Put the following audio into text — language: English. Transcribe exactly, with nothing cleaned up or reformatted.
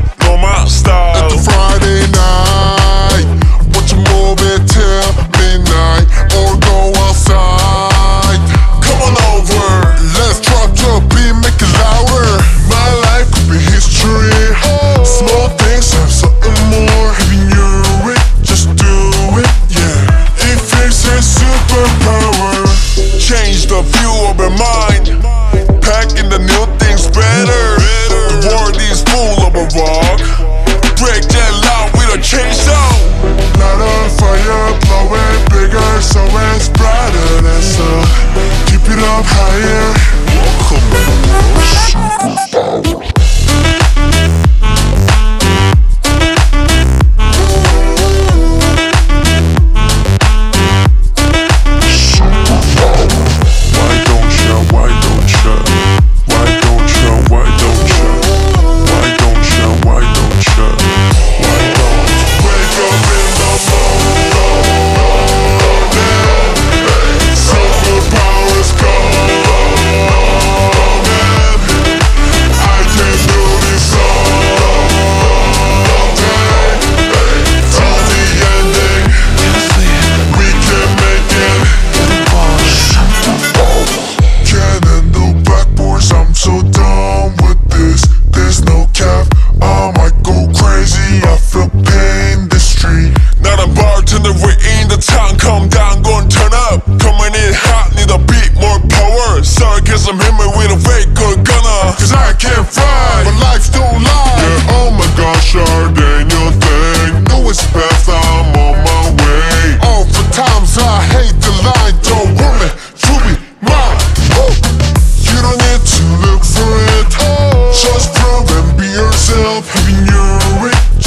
know my style. It's a Friday night, watch a movie till midnight, or go outside. Come on over, let's drop the beat, make it louder. My life could be history. Small things have something more. If you knew it, just do it, yeah. It feels a superpower. Change the view of your mind, packing the new things better. The world is full of a rock, break that loud with a chainsaw. Light a fire, blow it bigger so it's brighter than sun. Keep it up higher. So done with this, there's no cap. I might go crazy, I feel pain this street. Not a bartender, we in the town. Come down, gon' turn up. Coming in hot, need a beat, more power. Sarcasm, hit me with a fake good gunner. Cause I can't fight, but life don't lie. Yeah, oh my gosh, are they new thing? No, it's best, I'm on my way. Oh, for times I hate the line. Don't want me to be mine. Woo! You don't need to look for it. Just prove and be yourself. If you knew it,